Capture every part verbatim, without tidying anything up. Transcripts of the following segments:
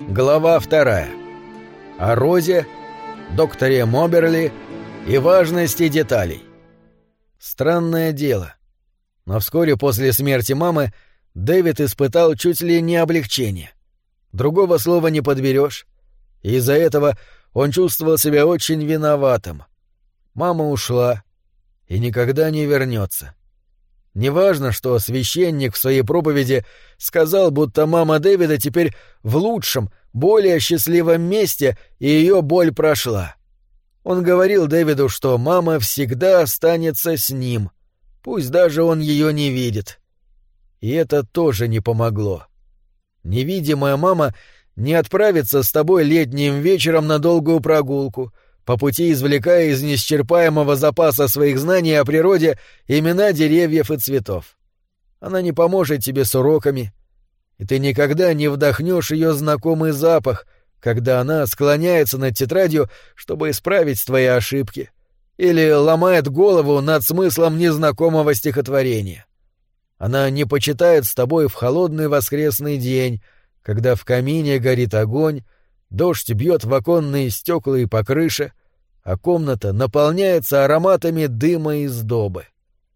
Глава вторая. О Розе, докторе Моберли и важности деталей. Странное дело. Но вскоре после смерти мамы Дэвид испытал чуть ли не облегчение. Другого слова не подберешь. И из-за этого он чувствовал себя очень виноватым. Мама ушла и никогда не вернется. Неважно, что священник в своей проповеди сказал, будто мама Дэвида теперь в лучшем, более счастливом месте, и ее боль прошла. Он говорил Дэвиду, что мама всегда останется с ним, пусть даже он ее не видит. И это тоже не помогло. Невидимая мама не отправится с тобой летним вечером на долгую прогулку, по пути извлекая из неисчерпаемого запаса своих знаний о природе имена деревьев и цветов. Она не поможет тебе с уроками, и ты никогда не вдохнешь ее знакомый запах, когда она склоняется над тетрадью, чтобы исправить твои ошибки, или ломает голову над смыслом незнакомого стихотворения. Она не почитает с тобой в холодный воскресный день, когда в камине горит огонь, дождь бьет в оконные стекла и по крыше, а комната наполняется ароматами дыма и сдобы.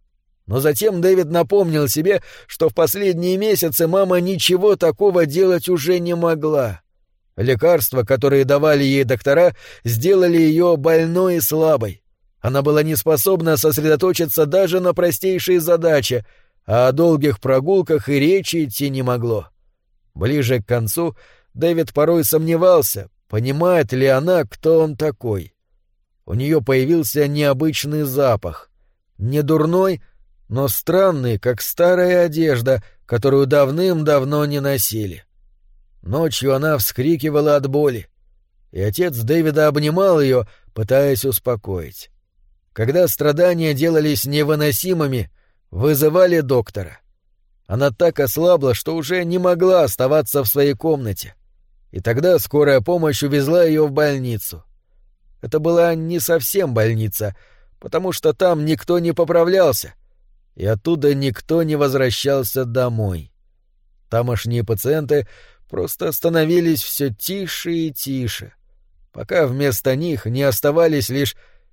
Но затем Дэвид напомнил себе, что в последние месяцы мама ничего такого делать уже не могла. Лекарства, которые давали ей доктора, сделали ее больной и слабой. Она была не способна сосредоточиться даже на простейшей задаче, а о долгих прогулках и речи идти не могло. Ближе к концу Дэвид порой сомневался, понимает ли она, кто он такой. У нее появился необычный запах. Не дурной, но странный, как старая одежда, которую давным-давно не носили. Ночью она вскрикивала от боли, и отец Дэвида обнимал ее, пытаясь успокоить. Когда страдания делались невыносимыми, вызывали доктора. Она так ослабла, что уже не могла оставаться в своей комнате. И тогда скорая помощь увезла ее в больницу. Это была не совсем больница, потому что там никто не поправлялся, и оттуда никто не возвращался домой. Тамошние пациенты просто становились все тише и тише, пока вместо них не оставались лишь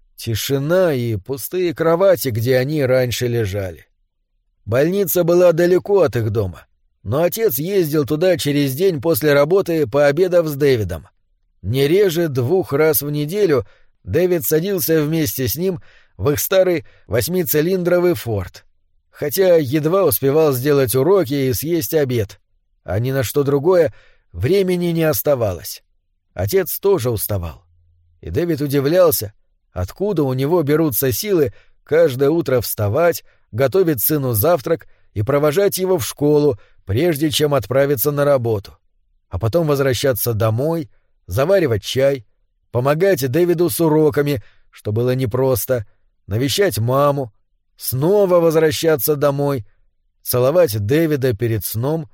тишина и пустые кровати, где они раньше лежали. Больница была далеко от их дома, но отец ездил туда через день после работы, пообедав с Дэвидом. Не реже двух раз в неделю Дэвид садился вместе с ним в их старый восьмицилиндровый «Форд», хотя едва успевал сделать уроки и съесть обед, а ни на что другое времени не оставалось. Отец тоже уставал, и Дэвид удивлялся, откуда у него берутся силы каждое утро вставать, готовить сыну завтрак и провожать его в школу, прежде чем отправиться на работу, а потом возвращаться домой, заваривать чай, помогать Дэвиду с уроками, что было непросто, навещать маму, снова возвращаться домой, целовать Дэвида перед сном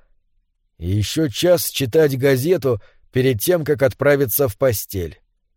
и еще час читать газету перед тем, как отправиться в постель.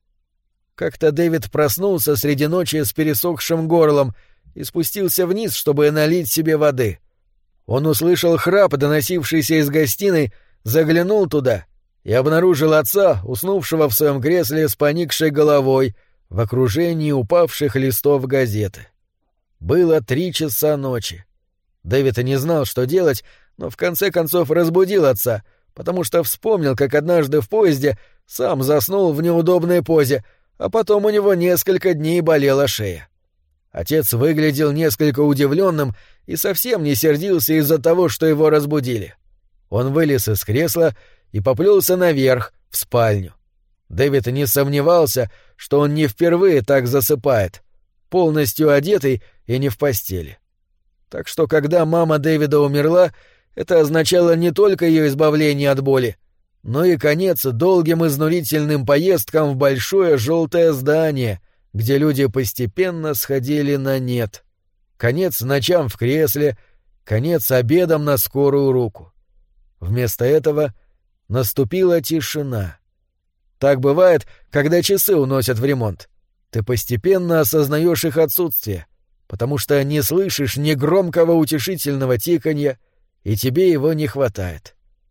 Как-то Дэвид проснулся среди ночи с пересохшим горлом и спустился вниз, чтобы налить себе воды. Он услышал храп, доносившийся из гостиной, заглянул туда и обнаружил отца, уснувшего в своем кресле с поникшей головой, в окружении упавших листов газеты. Было три часа ночи. Дэвид не знал, что делать, но в конце концов разбудил отца, потому что вспомнил, как однажды в поезде сам заснул в неудобной позе, а потом у него несколько дней болела шея. Отец выглядел несколько удивленным и совсем не сердился из-за того, что его разбудили. Он вылез из кресла и поплелся наверх, в спальню. Дэвид не сомневался, что он не впервые так засыпает, полностью одетый и не в постели. Так что, когда мама Дэвида умерла, это означало не только ее избавление от боли, но и конец долгим изнурительным поездкам в большое желтое здание, где люди постепенно сходили на нет. Конец ночам в кресле, конец обедам на скорую руку. Вместо этого наступила тишина. Так бывает, когда часы уносят в ремонт. Ты постепенно осознаешь их отсутствие, потому что не слышишь ни громкого утешительного тиканья, и тебе его не хватает.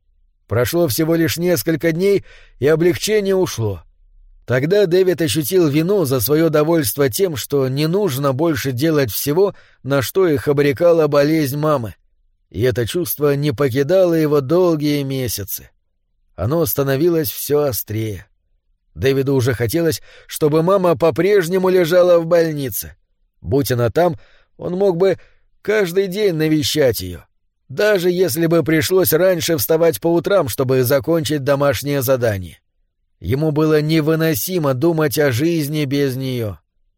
Прошло всего лишь несколько дней, и облегчение ушло. Тогда Дэвид ощутил вину за свое довольство тем, что не нужно больше делать всего, на что их обрекала болезнь мамы. И это чувство не покидало его долгие месяцы. Оно становилось все острее. Дэвиду уже хотелось, чтобы мама по-прежнему лежала в больнице. Будь она там, он мог бы каждый день навещать ее, даже если бы пришлось раньше вставать по утрам, чтобы закончить домашнее задание. Ему было невыносимо думать о жизни без нее.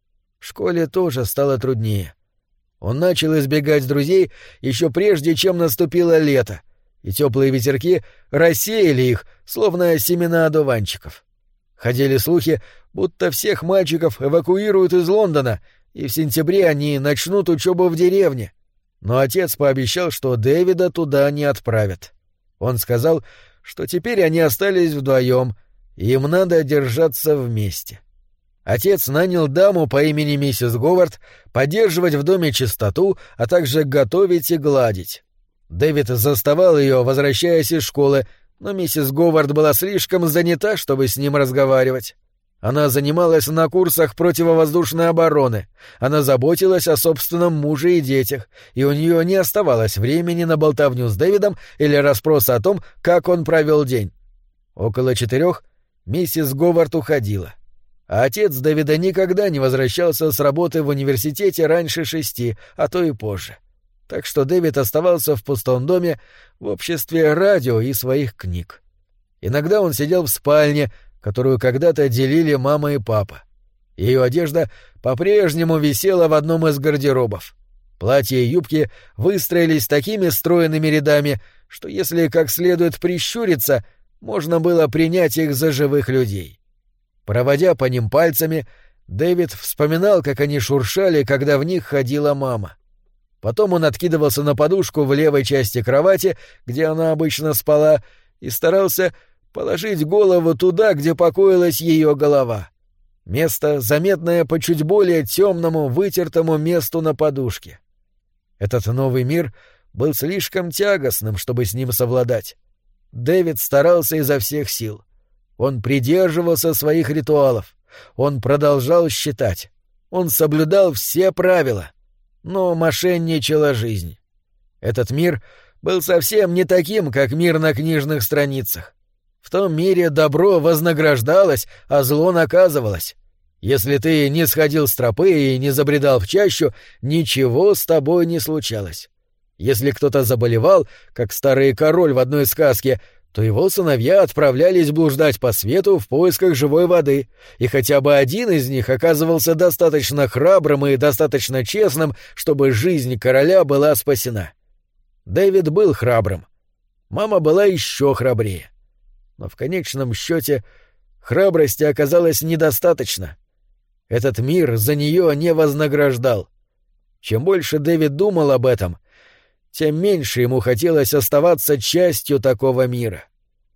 В школе тоже стало труднее. Он начал избегать друзей еще прежде, чем наступило лето, и теплые ветерки рассеяли их, словно семена одуванчиков. Ходили слухи, будто всех мальчиков эвакуируют из Лондона, и в сентябре они начнут учебу в деревне. Но отец пообещал, что Дэвида туда не отправят. Он сказал, что теперь они остались вдвоем, и им надо держаться вместе. Отец нанял даму по имени миссис Говард поддерживать в доме чистоту, а также готовить и гладить. Дэвид заставал ее, возвращаясь из школы, но миссис Говард была слишком занята, чтобы с ним разговаривать. Она занималась на курсах противовоздушной обороны, она заботилась о собственном муже и детях, и у нее не оставалось времени на болтовню с Дэвидом или расспросы о том, как он провел день. Около четырех миссис Говард уходила, а отец Дэвида никогда не возвращался с работы в университете раньше шести, а то и позже. Так что Дэвид оставался в пустом доме в обществе радио и своих книг. Иногда он сидел в спальне, которую когда-то делили мама и папа. Ее одежда по-прежнему висела в одном из гардеробов. Платья и юбки выстроились такими стройными рядами, что если как следует прищуриться, можно было принять их за живых людей. Проводя по ним пальцами, Дэвид вспоминал, как они шуршали, когда в них ходила мама. Потом он откидывался на подушку в левой части кровати, где она обычно спала, и старался положить голову туда, где покоилась ее голова. Место, заметное по чуть более темному, вытертому месту на подушке. Этот новый мир был слишком тягостным, чтобы с ним совладать. Дэвид старался изо всех сил. Он придерживался своих ритуалов. Он продолжал считать. Он соблюдал все правила. Но мошенничала жизнь. Этот мир был совсем не таким, как мир на книжных страницах. В том мире добро вознаграждалось, а зло наказывалось. Если ты не сходил с тропы и не забредал в чащу, ничего с тобой не случалось. Если кто-то заболевал, как старый король в одной сказке, то его сыновья отправлялись блуждать по свету в поисках живой воды, и хотя бы один из них оказывался достаточно храбрым и достаточно честным, чтобы жизнь короля была спасена. Дэвид был храбрым. Мама была еще храбрее. Но в конечном счете храбрости оказалось недостаточно. Этот мир за нее не вознаграждал. Чем больше Дэвид думал об этом, тем меньше ему хотелось оставаться частью такого мира.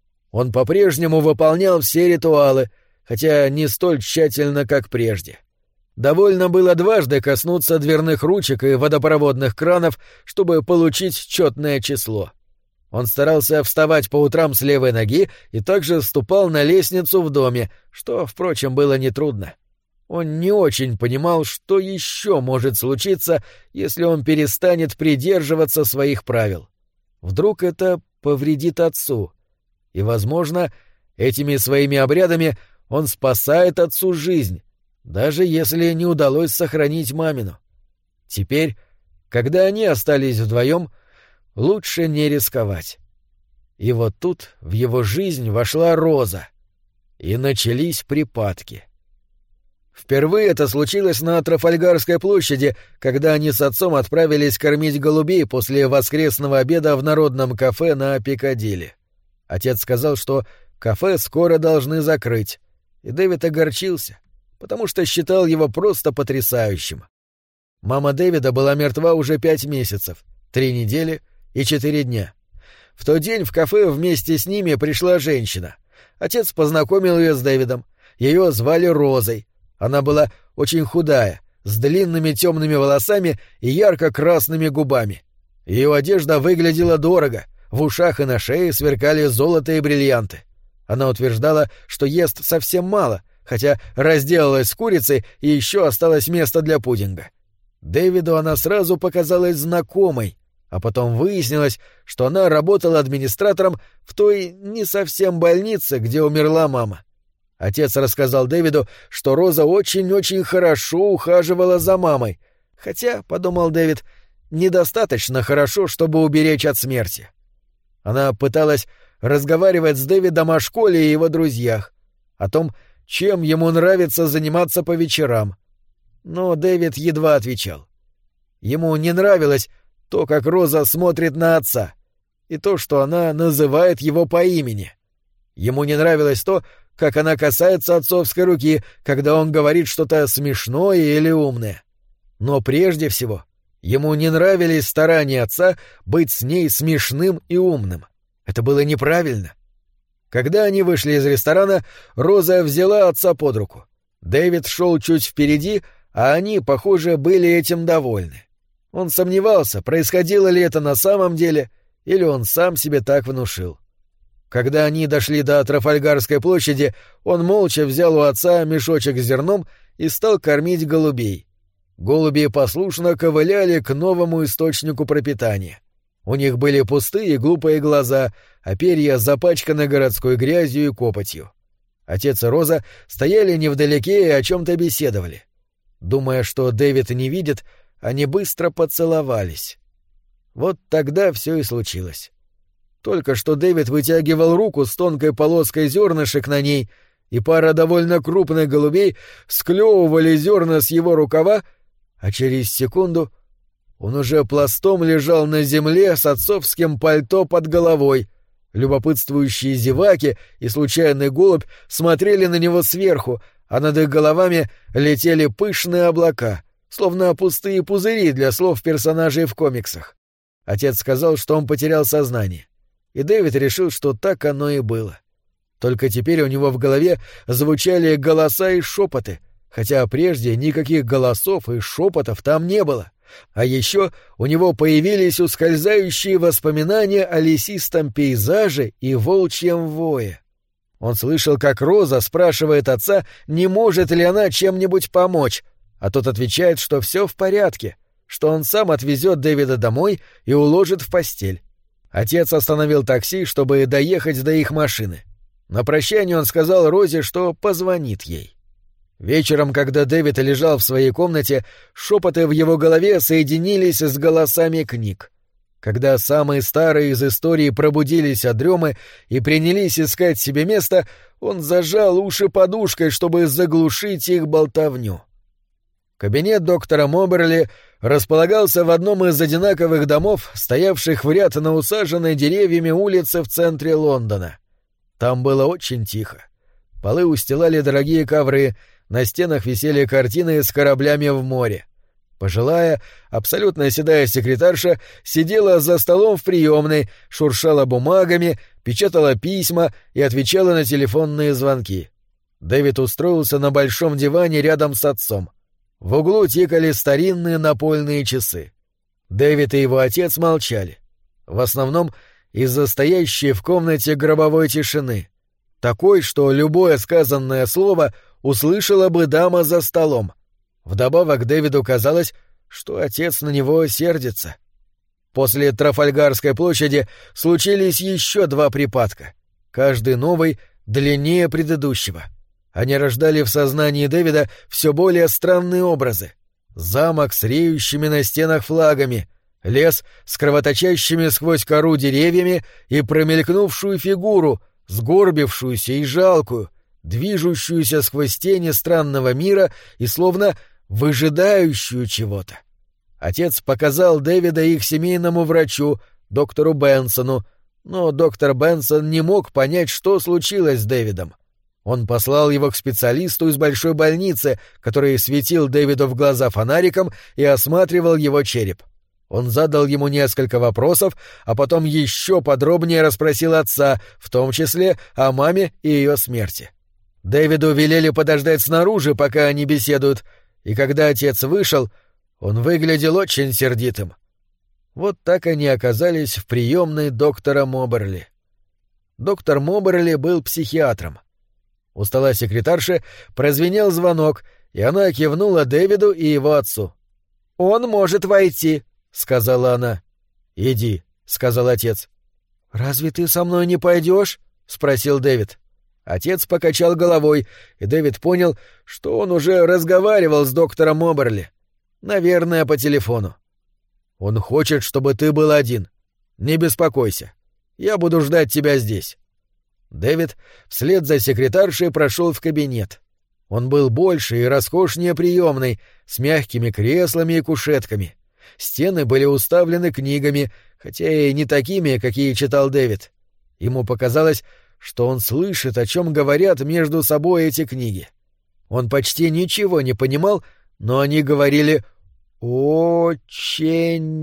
Он по-прежнему выполнял все ритуалы, хотя не столь тщательно, как прежде. Довольно было дважды коснуться дверных ручек и водопроводных кранов, чтобы получить четное число. Он старался вставать по утрам с левой ноги и также ступал на лестницу в доме, что, впрочем, было нетрудно. Он не очень понимал, что еще может случиться, если он перестанет придерживаться своих правил. Вдруг это повредит отцу. И, возможно, этими своими обрядами он спасает отцу жизнь, даже если не удалось сохранить мамину. Теперь, когда они остались вдвоем, лучше не рисковать. И вот тут в его жизнь вошла Роза, и начались припадки. Впервые это случилось на Трафальгарской площади, когда они с отцом отправились кормить голубей после воскресного обеда в народном кафе на Пикадилли. Отец сказал, что кафе скоро должны закрыть, и Дэвид огорчился, потому что считал его просто потрясающим. Мама Дэвида была мертва уже пять месяцев, три недели и четыре дня. В тот день в кафе вместе с ними пришла женщина. Отец познакомил ее с Дэвидом. Ее звали Розой. Она была очень худая, с длинными темными волосами и ярко-красными губами. Ее одежда выглядела дорого, в ушах и на шее сверкали золото и бриллианты. Она утверждала, что ест совсем мало, хотя разделалась с курицей и еще осталось место для пудинга. Дэвиду она сразу показалась знакомой, а потом выяснилось, что она работала администратором в той не совсем больнице, где умерла мама. Отец рассказал Дэвиду, что Роза очень-очень хорошо ухаживала за мамой, хотя, — подумал Дэвид, — недостаточно хорошо, чтобы уберечь от смерти. Она пыталась разговаривать с Дэвидом о школе и его друзьях, о том, чем ему нравится заниматься по вечерам. Но Дэвид едва отвечал. Ему не нравилось то, как Роза смотрит на отца, и то, что она называет его по имени. Ему не нравилось то, как она касается отцовской руки, когда он говорит что-то смешное или умное. Но прежде всего ему не нравились старания отца быть с ней смешным и умным. Это было неправильно. Когда они вышли из ресторана, Роза взяла отца под руку. Дэвид шел чуть впереди, а они, похоже, были этим довольны. Он сомневался, происходило ли это на самом деле, или он сам себе так внушил. Когда они дошли до Трафальгарской площади, он молча взял у отца мешочек с зерном и стал кормить голубей. Голуби послушно ковыляли к новому источнику пропитания. У них были пустые и глупые глаза, а перья запачканы городской грязью и копотью. Отец и Роза стояли невдалеке и о чем-то беседовали. Думая, что Дэвид не видит, они быстро поцеловались. Вот тогда все и случилось. Только что Дэвид вытягивал руку с тонкой полоской зернышек на ней, и пара довольно крупных голубей склевывали зерна с его рукава, а через секунду он уже пластом лежал на земле с отцовским пальто под головой. Любопытствующие зеваки и случайный голубь смотрели на него сверху, а над их головами летели пышные облака, словно пустые пузыри для слов персонажей в комиксах. Отец сказал, что он потерял сознание. И Дэвид решил, что так оно и было. Только теперь у него в голове звучали голоса и шепоты, хотя прежде никаких голосов и шепотов там не было. А еще у него появились ускользающие воспоминания о лесистом пейзаже и волчьем вое. Он слышал, как Роза спрашивает отца, не может ли она чем-нибудь помочь, а тот отвечает, что все в порядке, что он сам отвезет Дэвида домой и уложит в постель. Отец остановил такси, чтобы доехать до их машины. На прощание он сказал Розе, что позвонит ей. Вечером, когда Дэвид лежал в своей комнате, шепоты в его голове соединились с голосами книг. Когда самые старые из историй пробудились от дремы и принялись искать себе место, он зажал уши подушкой, чтобы заглушить их болтовню. Кабинет доктора Моберли располагался в одном из одинаковых домов, стоявших в ряд на усаженной деревьями улице в центре Лондона. Там было очень тихо. Полы устилали дорогие ковры, на стенах висели картины с кораблями в море. Пожилая, абсолютно седая секретарша сидела за столом в приемной, шуршала бумагами, печатала письма и отвечала на телефонные звонки. Дэвид устроился на большом диване рядом с отцом. В углу тикали старинные напольные часы. Дэвид и его отец молчали. В основном из-за стоящей в комнате гробовой тишины. Такой, что любое сказанное слово услышала бы дама за столом. Вдобавок Дэвиду казалось, что отец на него сердится. После Трафальгарской площади случились еще два припадка. Каждый новый длиннее предыдущего. Они рождали в сознании Дэвида все более странные образы. Замок с реющими на стенах флагами, лес с кровоточащими сквозь кору деревьями и промелькнувшую фигуру, сгорбившуюся и жалкую, движущуюся сквозь тени странного мира и словно выжидающую чего-то. Отец показал Дэвида их семейному врачу, доктору Бенсону, но доктор Бенсон не мог понять, что случилось с Дэвидом. Он послал его к специалисту из большой больницы, который светил Дэвиду в глаза фонариком и осматривал его череп. Он задал ему несколько вопросов, а потом еще подробнее расспросил отца, в том числе о маме и ее смерти. Дэвиду велели подождать снаружи, пока они беседуют, и когда отец вышел, он выглядел очень сердитым. Вот так они оказались в приемной доктора Моберли. Доктор Моберли был психиатром. У стола секретарши прозвенел звонок, и она кивнула Дэвиду и его отцу. «Он может войти», — сказала она. «Иди», — сказал отец. «Разве ты со мной не пойдешь?» — спросил Дэвид. Отец покачал головой, и Дэвид понял, что он уже разговаривал с доктором Моберли. Наверное, по телефону. «Он хочет, чтобы ты был один. Не беспокойся. Я буду ждать тебя здесь». Дэвид вслед за секретаршей прошел в кабинет. Он был больше и роскошнее приемной, с мягкими креслами и кушетками. Стены были уставлены книгами, хотя и не такими, какие читал Дэвид. Ему показалось, что он слышит, о чем говорят между собой эти книги. Он почти ничего не понимал, но они говорили «очень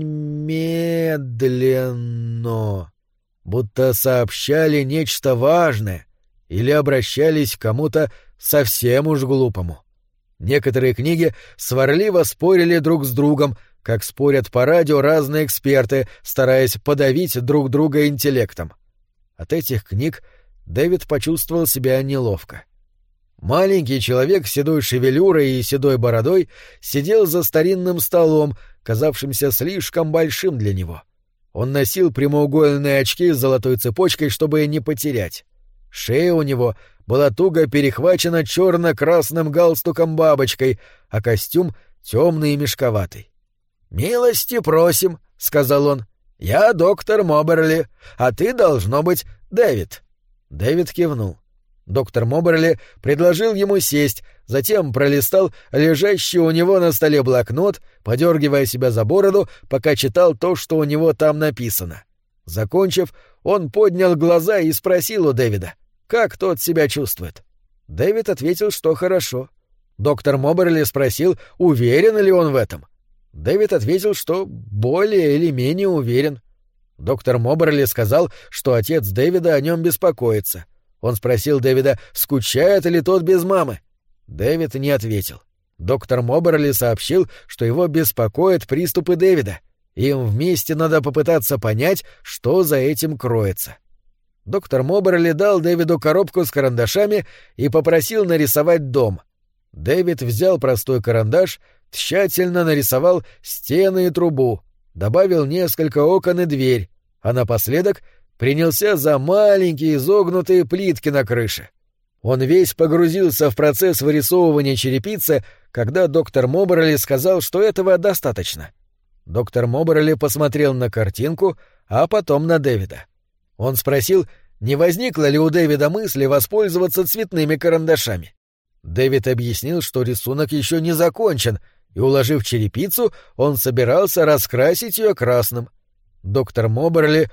медленно», будто сообщали нечто важное или обращались к кому-то совсем уж глупому. Некоторые книги сварливо спорили друг с другом, как спорят по радио разные эксперты, стараясь подавить друг друга интеллектом. От этих книг Дэвид почувствовал себя неловко. Маленький человек с седой шевелюрой и седой бородой сидел за старинным столом, казавшимся слишком большим для него. Он носил прямоугольные очки с золотой цепочкой, чтобы не потерять. Шея у него была туго перехвачена черно-красным галстуком-бабочкой, а костюм темный и мешковатый. «Милости просим», — сказал он. «Я доктор Моберли, а ты, должно быть, Дэвид». Дэвид кивнул. Доктор Моберли предложил ему сесть, затем пролистал лежащий у него на столе блокнот, подергивая себя за бороду, пока читал то, что у него там написано. Закончив, он поднял глаза и спросил у Дэвида, как тот себя чувствует. Дэвид ответил, что хорошо. Доктор Моберли спросил, уверен ли он в этом. Дэвид ответил, что более или менее уверен. Доктор Моберли сказал, что отец Дэвида о нем беспокоится. Он спросил Дэвида, скучает ли тот без мамы. Дэвид не ответил. Доктор Моберли сообщил, что его беспокоят приступы Дэвида. Им вместе надо попытаться понять, что за этим кроется. Доктор Моберли дал Дэвиду коробку с карандашами и попросил нарисовать дом. Дэвид взял простой карандаш, тщательно нарисовал стены и трубу, добавил несколько окон и дверь, а напоследок принялся за маленькие изогнутые плитки на крыше. Он весь погрузился в процесс вырисовывания черепицы, когда доктор Моберли сказал, что этого достаточно. Доктор Моберли посмотрел на картинку, а потом на Дэвида. Он спросил, не возникло ли у Дэвида мысли воспользоваться цветными карандашами. Дэвид объяснил, что рисунок еще не закончен, и, уложив черепицу, он собирался раскрасить ее красным. Доктор Моберли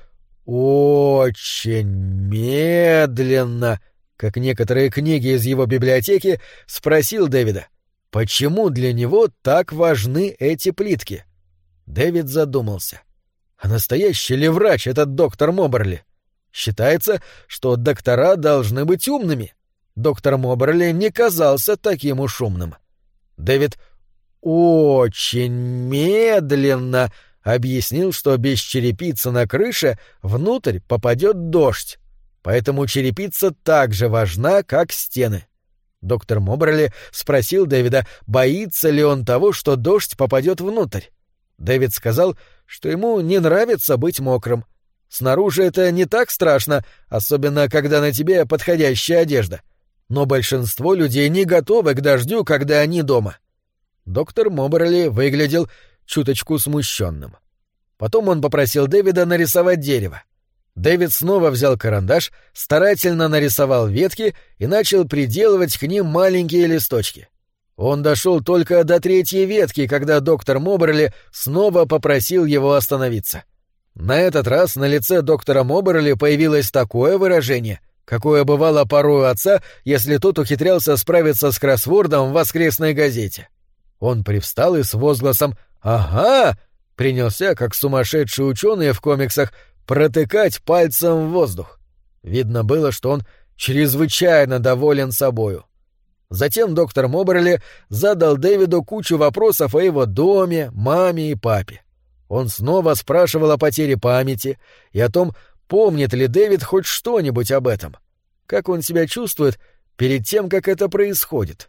очень медленно, как некоторые книги из его библиотеки, спросил Дэвида, почему для него так важны эти плитки. Дэвид задумался. А настоящий ли врач этот доктор Моберли? Считается, что доктора должны быть умными. Доктор Моберли не казался таким уж умным. Дэвид очень медленно объяснил, что без черепицы на крыше внутрь попадет дождь, поэтому черепица так же важна, как стены. Доктор Моберли спросил Дэвида, боится ли он того, что дождь попадет внутрь. Дэвид сказал, что ему не нравится быть мокрым. Снаружи это не так страшно, особенно когда на тебе подходящая одежда. Но большинство людей не готовы к дождю, когда они дома. Доктор Моберли выглядел чуточку смущенным. Потом он попросил Дэвида нарисовать дерево. Дэвид снова взял карандаш, старательно нарисовал ветки и начал приделывать к ним маленькие листочки. Он дошел только до третьей ветки, когда доктор Моберли снова попросил его остановиться. На этот раз на лице доктора Моберли появилось такое выражение, какое бывало порой у отца, если тот ухитрялся справиться с кроссвордом в воскресной газете. Он привстал и с возгласом «Ага!» принялся, как сумасшедшие ученые в комиксах, протыкать пальцем в воздух. Видно было, что он чрезвычайно доволен собою. Затем доктор Моберли задал Дэвиду кучу вопросов о его доме, маме и папе. Он снова спрашивал о потере памяти и о том, помнит ли Дэвид хоть что-нибудь об этом. Как он себя чувствует перед тем, как это происходит?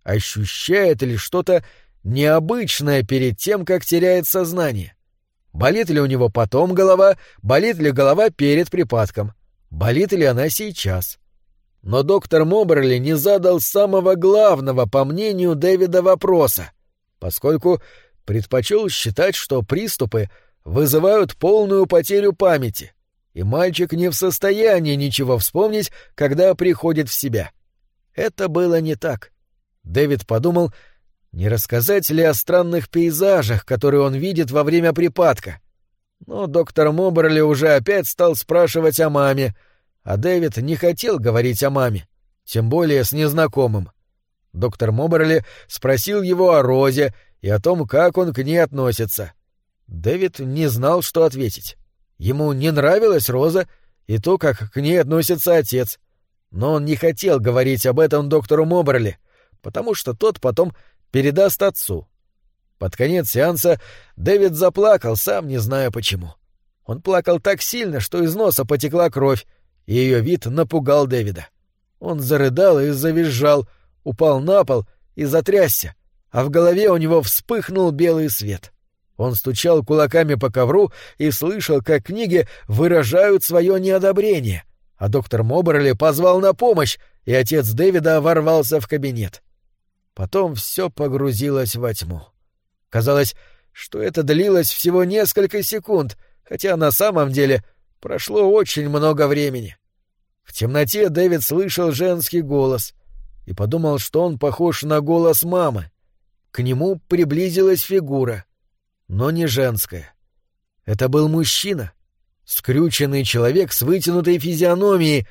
Ощущает ли что-то необычное перед тем, как теряет сознание? Болит ли у него потом голова, болит ли голова перед припадком? Болит ли она сейчас? Но доктор Моберли не задал самого главного, по мнению Дэвида, вопроса, поскольку предпочел считать, что приступы вызывают полную потерю памяти, и мальчик не в состоянии ничего вспомнить, когда приходит в себя. Это было не так. Дэвид подумал, не рассказать ли о странных пейзажах, которые он видит во время припадка. Но доктор Моберли уже опять стал спрашивать о маме, а Дэвид не хотел говорить о маме, тем более с незнакомым. Доктор Моберли спросил его о Розе и о том, как он к ней относится. Дэвид не знал, что ответить. Ему не нравилась Роза и то, как к ней относится отец. Но он не хотел говорить об этом доктору Моберли, потому что тот потом передаст отцу. Под конец сеанса Дэвид заплакал, сам не зная почему. Он плакал так сильно, что из носа потекла кровь, и ее вид напугал Дэвида. Он зарыдал и завизжал, упал на пол и затрясся, а в голове у него вспыхнул белый свет. Он стучал кулаками по ковру и слышал, как книги выражают свое неодобрение, а доктор Моберли позвал на помощь, и отец Дэвида ворвался в кабинет. Потом все погрузилось во тьму. Казалось, что это длилось всего несколько секунд, хотя на самом деле прошло очень много времени. В темноте Дэвид слышал женский голос и подумал, что он похож на голос мамы. К нему приблизилась фигура, но не женская. Это был мужчина, скрюченный человек с вытянутой физиономией,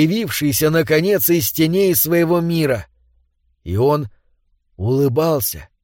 проявившийся, наконец, из теней своего мира. И он улыбался.